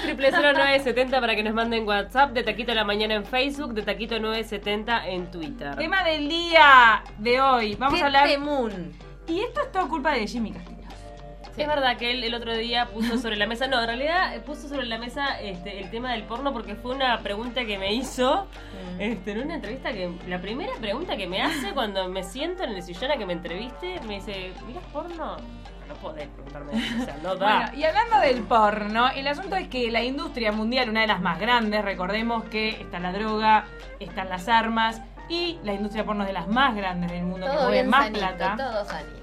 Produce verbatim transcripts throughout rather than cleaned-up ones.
triple cero nueve setenta para que nos manden WhatsApp, de Taquito a la Mañana en Facebook, de Taquito nueve setenta en Twitter. Tema del día de hoy. Vamos ¿Qué a hablar... temún? Y esto es todo culpa de Jimmy Castillo. Sí. Es verdad que él el otro día puso sobre la mesa, no, en realidad puso sobre la mesa este, el tema del porno porque fue una pregunta que me hizo mm. este, en una entrevista que, la primera pregunta que me hace cuando me siento en el sillón a que me entreviste, me dice, ¿miras porno? No podés preguntarme eso, o sea, no da. Bueno, y hablando del porno, el asunto es que la industria mundial, una de las más grandes, recordemos que está la droga, están las armas y la industria porno es de las más grandes del mundo, todo que mueve más sanito, plata. Todo sanito.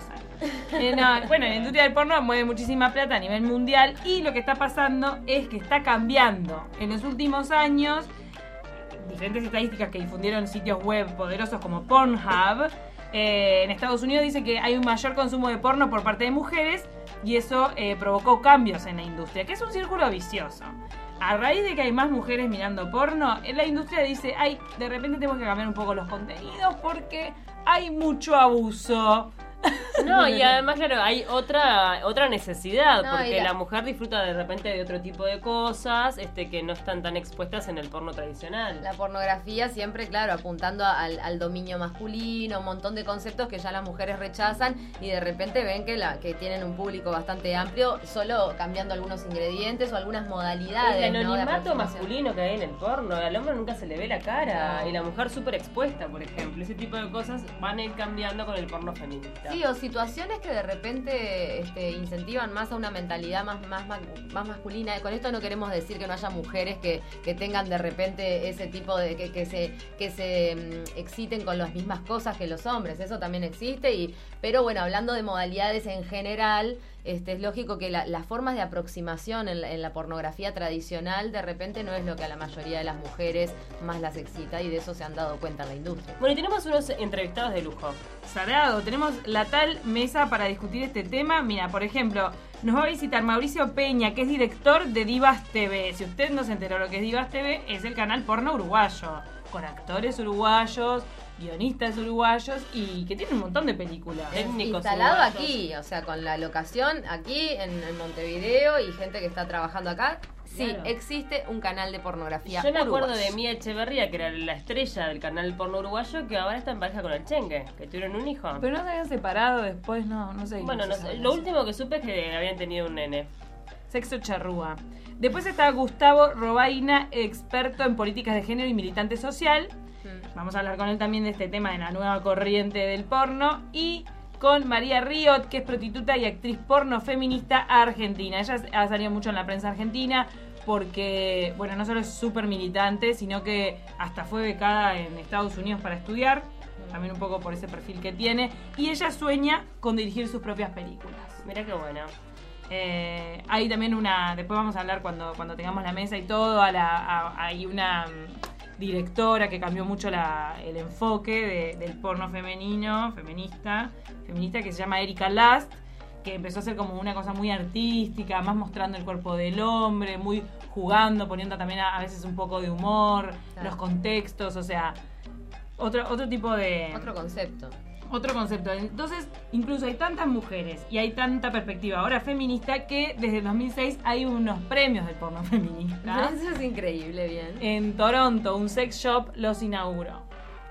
Eh, no, bueno, la industria del porno mueve muchísima plata a nivel mundial y lo que está pasando es que está cambiando. En los últimos años, diferentes estadísticas que difundieron sitios web poderosos como Pornhub, eh, en Estados Unidos dice que hay un mayor consumo de porno por parte de mujeres y eso eh, provocó cambios en la industria, que es un círculo vicioso. A raíz de que hay más mujeres mirando porno, la industria dice, ay, de repente tenemos que cambiar un poco los contenidos porque hay mucho abuso. No, y además, claro, hay otra otra necesidad, no, porque la... la mujer disfruta de repente de otro tipo de cosas este que no están tan expuestas en el porno tradicional. La pornografía siempre, claro, apuntando al, al dominio masculino, un montón de conceptos que ya las mujeres rechazan y de repente ven que, la, que tienen un público bastante amplio, solo cambiando algunos ingredientes o algunas modalidades. El anonimato ¿no? masculino que hay en el porno, al hombre nunca se le ve la cara, no. y la mujer súper expuesta, por ejemplo. Ese tipo de cosas van a ir cambiando con el porno feminista. Sí, o situaciones que de repente este, incentivan más a una mentalidad más, más, más masculina. Con esto no queremos decir que no haya mujeres que, que tengan de repente ese tipo de... que, que se, que se um, exciten con las mismas cosas que los hombres. Eso también existe. Y, pero bueno, hablando de modalidades en general... Este, es lógico que la, las formas de aproximación en la, en la pornografía tradicional de repente no es lo que a la mayoría de las mujeres más las excita y de eso se han dado cuenta en la industria. Bueno, y tenemos unos entrevistados de lujo. Sarado, tenemos la tal mesa para discutir este tema. Mira, por ejemplo, nos va a visitar Mauricio Peña, que es director de Divas T V. Si usted no se enteró lo que es Divas T V, es el canal porno uruguayo, con actores uruguayos, guionistas uruguayos y que tiene un montón de películas. Técnicos instalado uruguayos. Aquí, o sea, con la locación aquí en, en Montevideo y gente que está trabajando acá. Sí, claro. Existe un canal de pornografía Yo me uruguayo. acuerdo de Mía Echeverría, que era la estrella del canal porno uruguayo, que ahora está en pareja con el Chengue, que tuvieron un hijo. Pero no se habían separado después, no, no sé. Bueno, no no se sé, sabe lo eso. último que supe es que habían tenido un nene. Sexo charrúa. Después está Gustavo Robaina, experto en políticas de género y militante social. Vamos a hablar con él también de este tema de la nueva corriente del porno. Y con María Riot, que es prostituta y actriz porno feminista argentina. Ella ha salido mucho en la prensa argentina porque, bueno, no solo es súper militante, sino que hasta fue becada en Estados Unidos para estudiar. También un poco por ese perfil que tiene. Y ella sueña con dirigir sus propias películas. Mirá qué bueno. Eh, hay también una, después vamos a hablar cuando, cuando tengamos la mesa y todo, a la, a, hay una directora que cambió mucho la, el enfoque de, del porno femenino, feminista, feminista, que se llama Erika Last, que empezó a ser como una cosa muy artística, más mostrando el cuerpo del hombre, muy jugando, poniendo también a, a veces un poco de humor, claro. Los contextos, o sea, otro, otro tipo de... Otro concepto. Otro concepto. Entonces, incluso hay tantas mujeres y hay tanta perspectiva ahora feminista que desde el dos mil seis hay unos premios del porno feminista. Eso es increíble, bien. En Toronto, un sex shop los inauguró.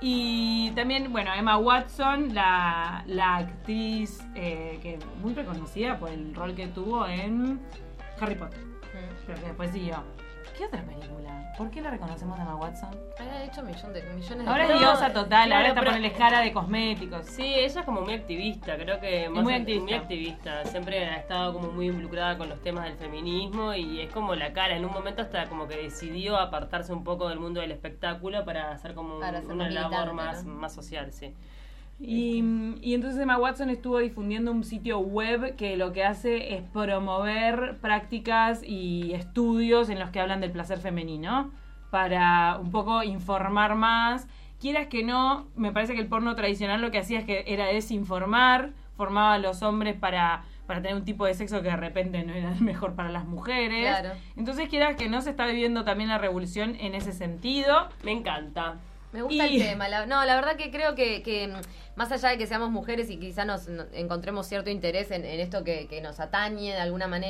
Y también, bueno, Emma Watson, la, la actriz eh, que muy reconocida por el rol que tuvo en Harry Potter. Mm. Pero que después siguió. ¿Qué otra película? ¿Por qué la reconocemos a Emma Watson? Ha hecho millón de, millones de Ahora es No, diosa total, claro, ahora está pero- poniéndole cara de cosméticos. Sí, ella es como muy activista, creo que más muy act- activista. muy activista. Siempre ha estado como muy involucrada con los temas del feminismo y es como la cara. En un momento hasta como que decidió apartarse un poco del mundo del espectáculo para hacer como Para ser una más labor militante, más, ¿no? más social, sí. Y, y entonces Emma Watson estuvo difundiendo un sitio web que lo que hace es promover prácticas y estudios en los que hablan del placer femenino para un poco informar más. Quieras que no, me parece que el porno tradicional lo que hacía es que era desinformar, formaba a los hombres para, para tener un tipo de sexo que de repente no era el mejor para las mujeres. Claro. Entonces quieras que no, se está viviendo también la revolución en ese sentido. Me encanta. Me gusta Y- el tema. La- no, la verdad que creo que, que más allá de que seamos mujeres y quizá nos, nos encontremos cierto interés en, en esto que, que nos atañe de alguna manera,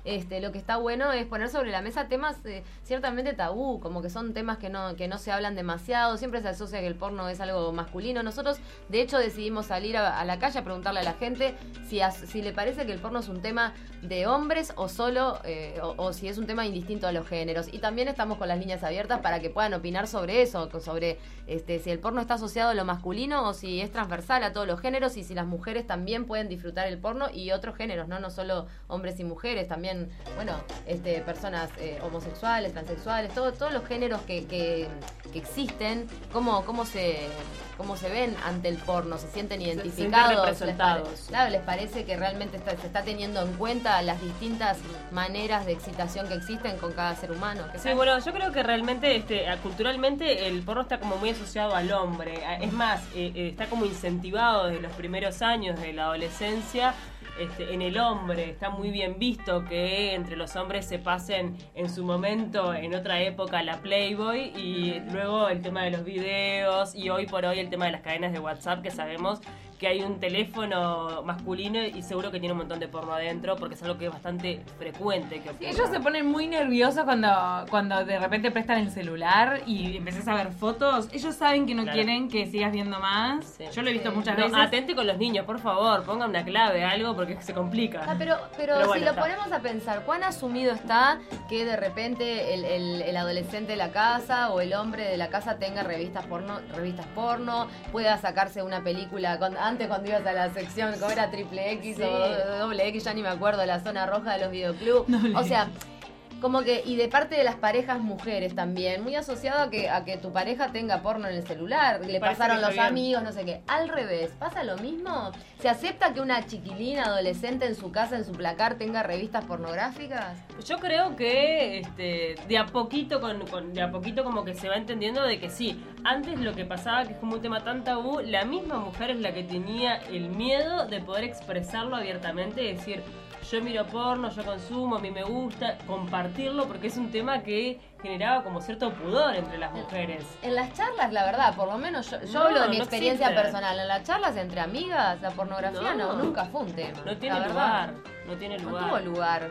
este, lo que está bueno es poner sobre la mesa temas eh, ciertamente tabú, como que son temas que no, que no se hablan demasiado, siempre se asocia que el porno es algo masculino. Nosotros, de hecho, decidimos salir a, a la calle a preguntarle a la gente si, a, si le parece que el porno es un tema de hombres o solo, eh, o, o si es un tema indistinto a los géneros. Y también estamos con las líneas abiertas para que puedan opinar sobre eso, sobre este, si el porno está asociado a lo masculino o si es transversal a todos los géneros y si las mujeres también pueden disfrutar el porno y otros géneros, no no solo hombres y mujeres, también, bueno, este, personas eh, homosexuales, transexuales, todo, todos los géneros que, que, que existen, cómo, cómo se cómo se ven ante el porno, se sienten identificados, se representados. Les, claro, les parece que realmente está, se está teniendo en cuenta las distintas maneras de excitación que existen con cada ser humano. Sí, tal? Bueno, yo creo que realmente este, culturalmente el porno está como muy asociado al hombre, es más, eh, eh, está como incentivado desde los primeros años de la adolescencia. Este, en el hombre está muy bien visto que entre los hombres se pasen en su momento, en otra época, la Playboy y luego el tema de los videos y hoy por hoy el tema de las cadenas de WhatsApp, que sabemos que hay un teléfono masculino y seguro que tiene un montón de porno adentro porque es algo que es bastante frecuente que ocurre. Ellos se ponen muy nerviosos cuando, cuando de repente prestan el celular y empezás a ver fotos. Ellos saben que no claro. quieren que sigas viendo más. Sí. Yo lo he visto sí. muchas no, veces. Atente con los niños, por favor, pongan una clave, algo, porque se complica. Ah, pero pero, pero bueno, si lo está. ponemos a pensar, ¿cuán asumido está que de repente el, el, el adolescente de la casa o el hombre de la casa tenga revistas porno, revistas porno, pueda sacarse una película con, antes cuando ibas a la sección, como era triple X sí. o doble X, ya ni me acuerdo, la zona roja de los videoclubs. No, o sea, como que, y de parte de las parejas mujeres también, muy asociado a que, a que tu pareja tenga porno en el celular, le Parece pasaron los bien. amigos, no sé qué. Al revés, ¿pasa lo mismo? ¿Se acepta que una chiquilina adolescente en su casa, en su placar, tenga revistas pornográficas? Yo creo que este, de a poquito, con, con, de a poquito como que se va entendiendo de que sí, antes lo que pasaba, que es como un tema tan tabú, la misma mujer es la que tenía el miedo de poder expresarlo abiertamente y decir, yo miro porno, yo consumo, a mí me gusta compartirlo porque es un tema que generaba como cierto pudor entre las mujeres. En las charlas, la verdad, por lo menos yo, yo no, hablo de mi no experiencia existe. personal, en las charlas entre amigas, la pornografía no, no nunca fue un tema. No tiene lugar, no tiene lugar. No tuvo lugar.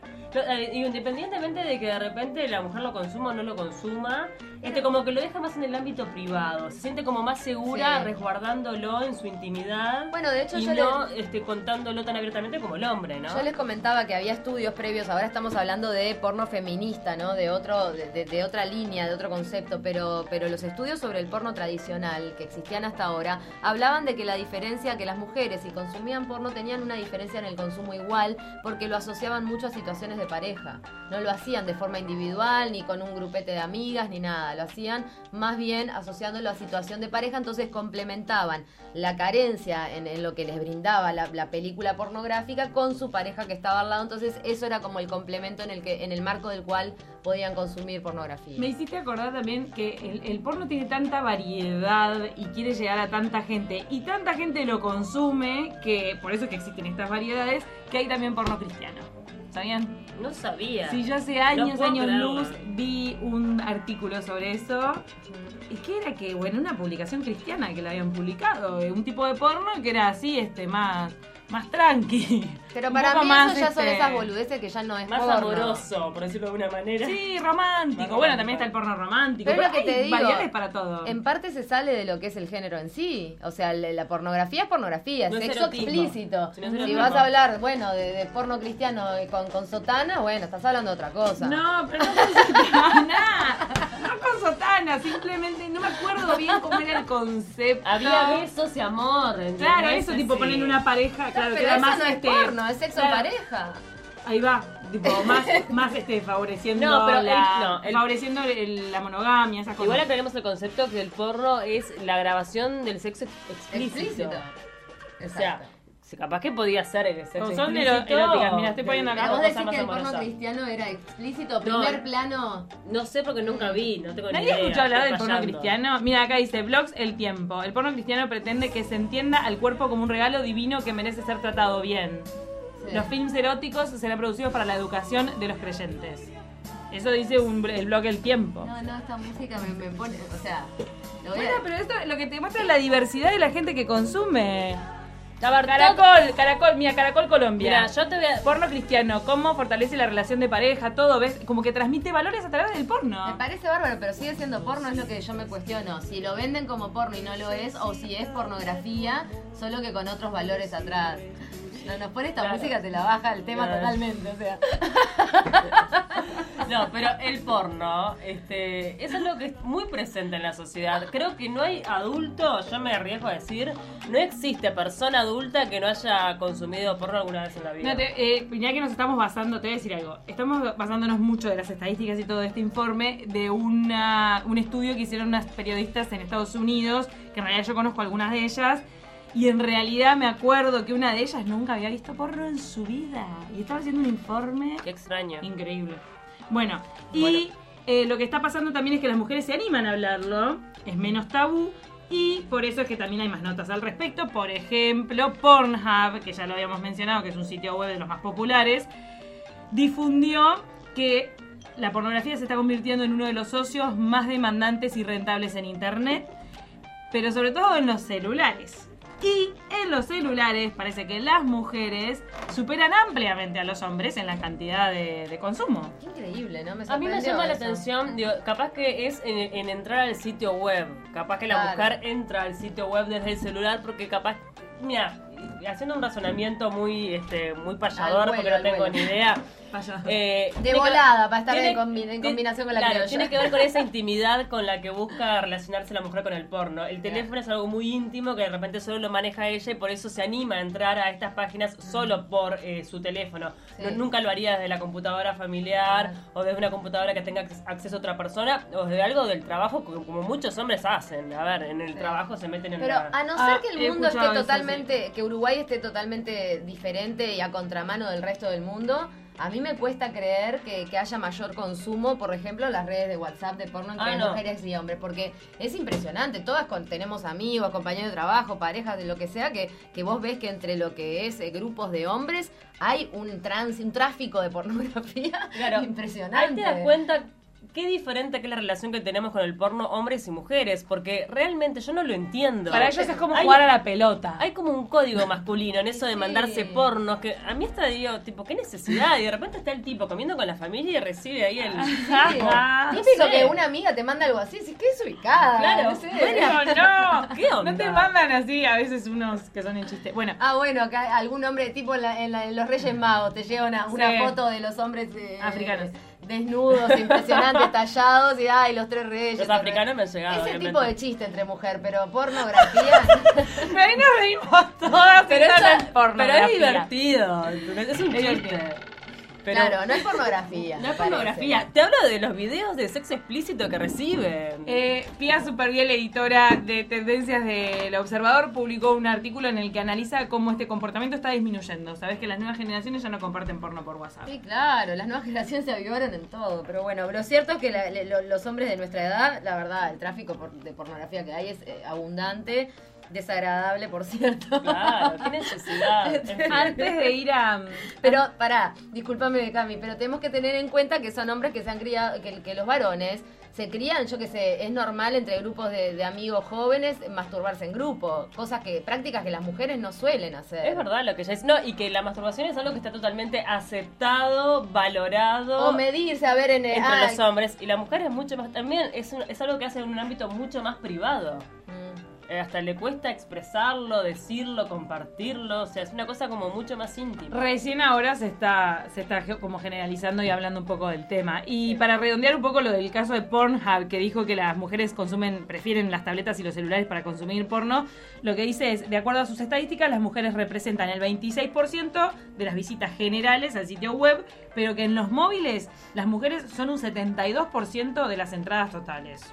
Independientemente de que de repente la mujer lo consuma o no lo consuma, este como que lo deja más en el ámbito privado, se siente como más segura sí. resguardándolo en su intimidad. Bueno, de hecho y yo no les... este, contándolo tan abiertamente como el hombre, ¿no? Yo les comentaba que había estudios previos, ahora estamos hablando de porno feminista, ¿no? De otro, de, de, de otra línea, de otro concepto, pero, pero los estudios sobre el porno tradicional que existían hasta ahora hablaban de que la diferencia, que las mujeres si consumían porno tenían una diferencia en el consumo igual, porque lo asociaban mucho a situaciones de pareja. No lo hacían de forma individual, ni con un grupete de amigas, ni nada. Lo hacían más bien asociándolo a situación de pareja, entonces complementaban la carencia en, en lo que les brindaba la, la película pornográfica con su pareja que estaba al lado. Entonces eso era como el complemento en el que en el marco del cual podían consumir pornografía. Me hiciste acordar también que el, el porno tiene tanta variedad y quiere llegar a tanta gente y tanta gente lo consume, que por eso es que existen estas variedades, que hay también porno cristiano. ¿Sabían? No sabía. Sí, yo hace años, no años creerlo. luz vi un artículo sobre eso. ¿Y qué era? Que, bueno, una publicación cristiana que la habían publicado. Un tipo de porno que era así, este, más, más tranqui. Pero para mí más, eso ya este, son esas boludeces que ya no es más porno. amoroso, por decirlo de una manera. Sí, romántico. Más bueno, también está el porno romántico. Pero, pero lo que te digo, variedades para todo. En parte se sale de lo que es el género en sí. O sea, la pornografía es pornografía, no es sexo erotismo. explícito. Si, no si vas a hablar, bueno, de, de porno cristiano con, con sotana, bueno, estás hablando de otra cosa. No, pero no con sotana. No con sotana, simplemente no me acuerdo bien cómo era el concepto. Había besos y amor. Claro, eso, tipo, sí. poner una pareja, claro, no, que era eso más no este. Es porno, es sexo claro. en pareja. Ahí va, tipo, más, más este, favoreciendo no, pero la, el, no, el, favoreciendo el, la monogamia, esas cosas. Igual aclaremos el concepto que el porno es la grabación del sexo explícito. explícito. O sea, capaz que podía ser el sexo o son explícito. eróticas, mira, estoy poniendo acá. ¿Vos decís que el porno cristiano era explícito? ¿Primer no, plano? No sé porque nunca vi, no tengo ni idea. ¿Nadie escuchó hablar del porno fallando. cristiano? Mira, acá dice, blogs El Tiempo. El porno cristiano pretende que se entienda al cuerpo como un regalo divino que merece ser tratado bien. Sí. Los films eróticos serán producidos para la educación de los creyentes. Eso dice un, el blog El Tiempo. No, no, esta música me, me pone, o sea... Lo bueno, a... pero esto lo que te muestra es la diversidad de la gente que consume. A ver, Caracol, Caracol, mira, Caracol Colombia. Mira, yo te voy a... Porno cristiano, cómo fortalece la relación de pareja, todo, ¿ves? Como que transmite valores a través del porno. Me parece bárbaro, pero sigue siendo porno, es lo que yo me cuestiono. Si lo venden como porno y no lo es, o si es pornografía, solo que con otros valores atrás. No, nos pone esta Claro. música, te la baja el tema Claro. totalmente, o sea. No, pero el porno, este, eso es lo que es muy presente en la sociedad. Creo que no hay adulto, yo me arriesgo a decir, no existe persona adulta que no haya consumido porno alguna vez en la vida. No, te, eh, ya que nos estamos basando, te voy a decir algo. Estamos basándonos mucho de las estadísticas y todo este informe de una, un estudio que hicieron unas periodistas en Estados Unidos, que en realidad yo conozco algunas de ellas, y en realidad me acuerdo que una de ellas nunca había visto porno en su vida. Y estaba haciendo un informe Qué extraño. increíble. Bueno, y Bueno. eh, lo que está pasando también es que las mujeres se animan a hablarlo, es menos tabú. Y por eso es que también hay más notas al respecto. Por ejemplo, Pornhub, que ya lo habíamos mencionado, que es un sitio web de los más populares, difundió que la pornografía se está convirtiendo en uno de los socios más demandantes y rentables en Internet, pero sobre todo en los celulares. Y en los celulares parece que las mujeres superan ampliamente a los hombres en la cantidad de, de consumo. Qué increíble, ¿no? Me A mí me sorprendió llama la eso. atención, digo, capaz que es en, en entrar al sitio web. Capaz que la Claro. mujer entra al sitio web desde el celular porque capaz, mira, haciendo un razonamiento muy este muy payador Al vuelo, porque no al tengo vuelo. ni idea. Vaya. Eh, De tiene que- volada, para estar tiene- en, combi- en ti- combinación con la claro, criolla. tiene que ver con esa intimidad con la que busca relacionarse la mujer con el porno. El teléfono Claro. es algo muy íntimo que de repente solo lo maneja ella y por eso se anima a entrar a estas páginas solo por eh, su teléfono. Sí. No- nunca lo haría desde la computadora familiar Claro. o desde una computadora que tenga ac- acceso a otra persona o desde algo del trabajo como, como muchos hombres hacen. A ver, en el Sí. trabajo se meten en Pero la... a no ser Ah, que he el mundo escuchado esté eso, totalmente, que Uruguay esté totalmente diferente y a contramano del resto del mundo, a mí me cuesta creer que, que haya mayor consumo, por ejemplo, en las redes de WhatsApp de porno entre Ah, no. mujeres y hombres, porque es impresionante. Todas con- tenemos amigos, compañeros de trabajo, parejas, de lo que sea, que, que vos ves que entre lo que es eh, grupos de hombres hay un trans, un tráfico de pornografía Claro. impresionante. Ahí te das cuenta qué diferente que es la relación que tenemos con el porno hombres y mujeres, porque realmente yo no lo entiendo. Para ellos es como Hay- jugar a la pelota. Hay como un código masculino en eso de Sí. mandarse pornos, que a mí hasta digo, tipo, qué necesidad, y de repente está el tipo comiendo con la familia y recibe ahí el... Ah, Típico sé. que una amiga te manda algo así, si es que es ubicada. Claro. no sé. Bueno, no. ¿Qué onda? No te mandan así a veces unos que son en chiste. Bueno, Ah, bueno, acá algún hombre tipo en, la- en la- en los Reyes Magos te llega una, una Sí. foto de los hombres eh, Africanos. desnudos, impresionantes, tallados y ay, los tres reyes. Los tres africanos me han llegado, Ese obviamente. tipo de chiste entre mujer, pero pornografía. pero ahí nos reímos todas. Pero, pensando eso- en pero pornografía. es divertido, ¿entendés? es un Es chiste. divertido. Pero Claro, no es pornografía. no me es pornografía. parece. Te hablo de los videos de sexo explícito que reciben. Eh, Pia Superviel, editora de Tendencias del Observador, publicó un artículo en el que analiza cómo este comportamiento está disminuyendo. Sabes que las nuevas generaciones ya no comparten porno por WhatsApp. Sí, claro, las nuevas generaciones se avivaron en todo, pero bueno, lo cierto es que la- le- lo- los hombres de nuestra edad, la verdad, el tráfico por- de pornografía que hay es eh, abundante, desagradable, por cierto. Claro, qué necesidad. En fin. Antes de ir a... Pero, pará, discúlpame, Cami, pero tenemos que tener en cuenta que son hombres que se han criado, que, que los varones se crían, yo que sé, es normal entre grupos de, de amigos jóvenes masturbarse en grupo, cosas que, prácticas que las mujeres no suelen hacer. Es verdad lo que ya es. No, y que la masturbación es algo que está totalmente aceptado, valorado. O medirse, a ver, en el... entre ah, los hombres. Y la mujer es mucho más. También es, un- es algo que hace en un ámbito mucho más privado. mm. Eh, hasta le cuesta expresarlo, decirlo, compartirlo. O sea, es una cosa como mucho más íntima. Recién ahora se está, se está ge- como generalizando y hablando un poco del tema. Y para redondear un poco lo del caso de Pornhub, que dijo que las mujeres consumen, prefieren las tabletas y los celulares para consumir porno, lo que dice es, de acuerdo a sus estadísticas, las mujeres representan el veintiséis por ciento de las visitas generales al sitio web, pero que en los móviles las mujeres son un setenta y dos por ciento de las entradas totales.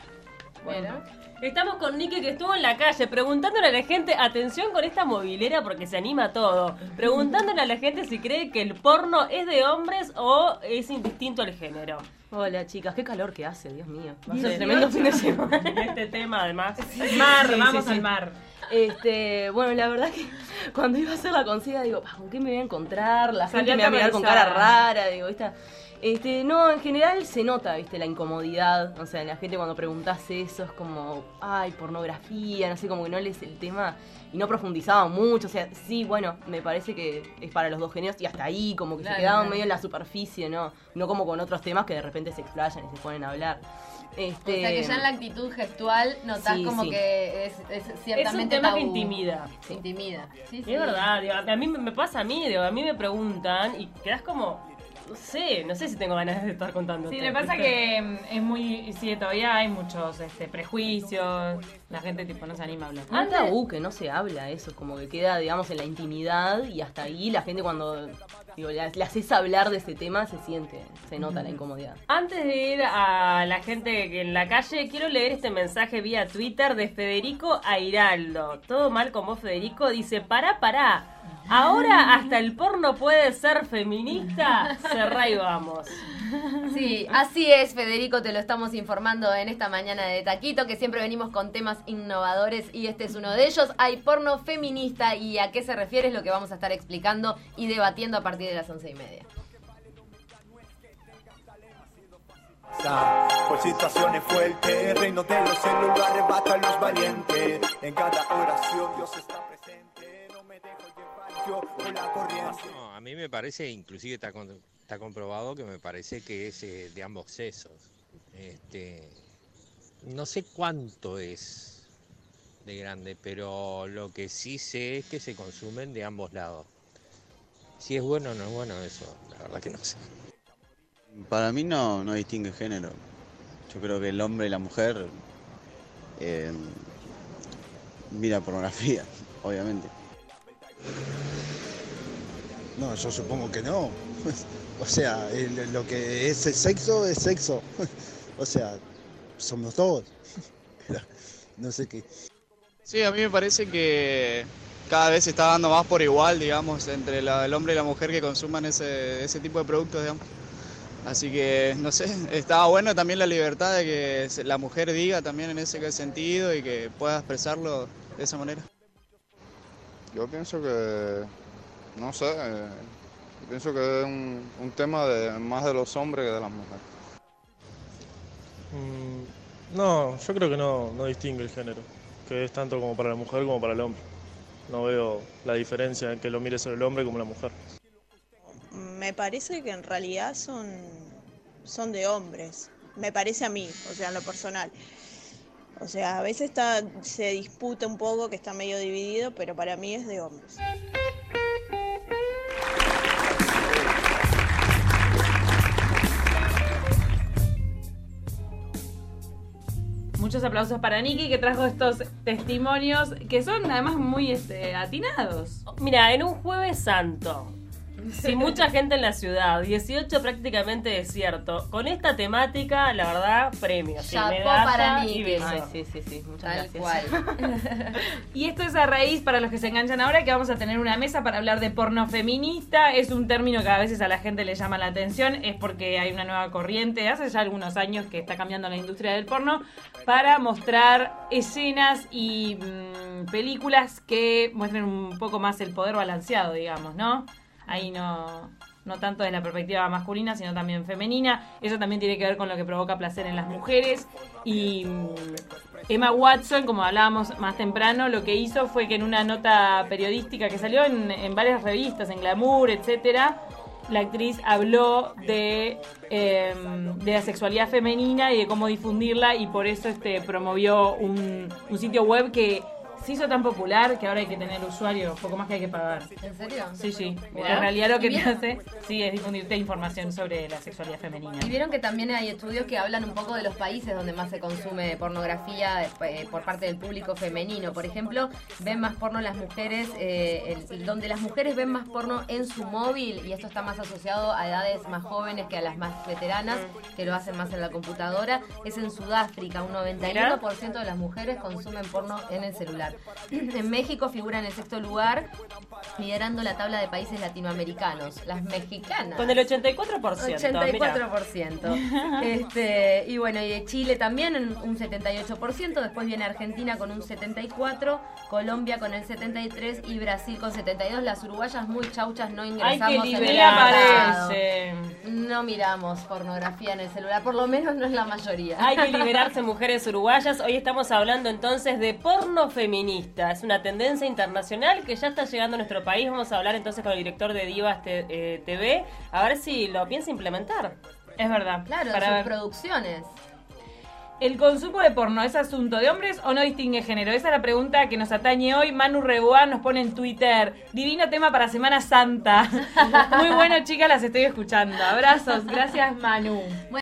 Bueno. Estamos con Nicky que estuvo en la calle preguntándole a la gente, atención con esta movilera porque se anima todo, preguntándole a la gente si cree que el porno es de hombres o es indistinto al género. Hola chicas, qué calor que hace, Dios mío. Va a ser dieciocho. tremendo fin de semana. En este tema además. Mar, Sí, vamos sí, sí. al mar. Este, bueno, la verdad que cuando iba a hacer la consigna digo, "Pa, ¿con qué me voy a encontrar? La Salí gente me va a mirar con cara aterrorizada. rara, digo, esta. Este, no, en general se nota, viste, la incomodidad. O sea, la gente cuando preguntás eso es como, ay, pornografía, no sé, como que no lees el tema y no profundizaba mucho. O sea, sí, bueno, me parece que es para los dos géneros y hasta ahí, como que Claro, se quedaban claro. medio en la superficie, ¿no? No como con otros temas que de repente se explayan y se ponen a hablar. Este, O sea que ya en la actitud gestual notás Sí, como sí. que es, es Es un ciertamente tema que tabú. intimida. Intimida. Sí, Es sí. verdad, digo, a mí me me pasa a mí, digo, a mí me preguntan y quedás como, no sé, no sé si tengo ganas de estar contando. Sí, le pasa que mm, es muy... Sí, todavía hay muchos este, prejuicios. La gente tipo no se anima a hablar. un tabú que no se habla, eso es como que queda, digamos, en la intimidad y hasta ahí la gente cuando digo, le, le haces hablar de ese tema se siente, se nota la incomodidad. Antes de ir a la gente que en la calle, quiero leer este mensaje vía Twitter de Federico Airaldo. Todo mal con vos, Federico. Dice, pará, pará. Ahora hasta el porno puede ser feminista. Cerrá y vamos. Sí, así es, Federico, te lo estamos informando en esta mañana de Taquito, que siempre venimos con temas innovadores y este es uno de ellos. Hay porno feminista y a qué se refiere es lo que vamos a estar explicando y debatiendo a partir de las once y media. Por situaciones fuertes, reino de los celos lo arrebata a los valientes. En cada oración Dios está presente, no me dejo llevar yo por la corriente. No, a mí me parece, inclusive está, con- está comprobado que me parece que es eh, de ambos sexos. Este, no sé cuánto es de grande, pero lo que sí sé es que se consumen de ambos lados. Si es bueno o no es bueno, eso, la verdad que no sé. Para mí no, no distingue género. Yo creo que el hombre y la mujer eh, mira pornografía, obviamente. No, yo supongo que no. O sea, el- lo que es el sexo es sexo. O sea, somos todos. No sé qué. Sí, a mí me parece que cada vez se está dando más por igual, digamos, entre la- el hombre y la mujer que consuman ese, ese tipo de productos, digamos. Así que, no sé, estaba bueno también la libertad de que se- la mujer diga también en ese sentido y que pueda expresarlo de esa manera. Yo pienso que, no sé, eh, pienso que es un, un tema de más de los hombres que de las mujeres. Mm, no, yo creo que no, no distingue el género, que es tanto como para la mujer como para el hombre. No veo la diferencia en que lo mire sobre el hombre como la mujer. Me parece que en realidad son, son de hombres, me parece a mí, o sea, en lo personal. O sea, a veces está, se disputa un poco, que está medio dividido, pero para mí es de hombres. Muchos aplausos para Nikki que trajo estos testimonios que son además muy este, atinados. Mira, en un jueves santo, sin mucha gente en la ciudad, dieciocho prácticamente desierto, con esta temática, la verdad, premio. Sí, Chapó medalla para y Nikki. beso. Ay, sí, sí, sí, muchas Tal gracias. cual. Y esto es a raíz, para los que se enganchan ahora, que vamos a tener una mesa para hablar de porno feminista. Es un término que a veces a la gente le llama la atención, es porque hay una nueva corriente, hace ya algunos años que está cambiando la industria del porno, para mostrar escenas y mmm, películas que muestren un poco más el poder balanceado, digamos, ¿no? Ahí no, no tanto desde la perspectiva masculina, sino también femenina. Eso también tiene que ver con lo que provoca placer en las mujeres. Y mm, Emma Watson, como hablábamos más temprano, lo que hizo fue que en una nota periodística que salió en, en varias revistas, en Glamour, etcétera, la actriz habló de, eh, de la sexualidad femenina y de cómo difundirla, y por eso este promovió un, un sitio web que se hizo tan popular que ahora hay que tener usuario, poco más que hay que pagar. ¿En serio? Sí, sí. Mirá. En realidad lo que ¿Y te vieron? hace, sí, es difundirte información sobre la sexualidad femenina. Y vieron que también hay estudios que hablan un poco de los países donde más se consume pornografía eh, por parte del público femenino. Por ejemplo, ven más porno las mujeres, eh, el- donde las mujeres ven más porno en su móvil, y esto está más asociado a edades más jóvenes que a las más veteranas, que lo hacen más en la computadora, es en Sudáfrica. Un noventa y uno por ciento de las mujeres consumen porno en el celular. En México figura en el sexto lugar, liderando la tabla de países latinoamericanos. Las mexicanas. Con el ochenta y cuatro por ciento. ochenta y cuatro por ciento. Este, y bueno, y de Chile también en un setenta y ocho por ciento. Después viene Argentina con un setenta y cuatro por ciento. Colombia con el setenta y tres por ciento. Y Brasil con setenta y dos por ciento. Las uruguayas muy chauchas no ingresamos. Ay, qué en el liberal mercado. parece. No miramos pornografía en el celular. Por lo menos no es la mayoría. Hay que liberarse, mujeres uruguayas. Hoy estamos hablando entonces de porno feminista. Es una tendencia internacional que ya está llegando a nuestro país. Vamos a hablar entonces con el director de Divas T V, a ver si lo piensa implementar. Es verdad. Claro, Para sus ver. producciones. ¿El consumo de porno es asunto de hombres o no distingue género? Esa es la pregunta que nos atañe hoy. Manu Reboa nos pone en Twitter. Divino tema para Semana Santa. Muy bueno, chicas, las estoy escuchando. Abrazos. Gracias, Manu.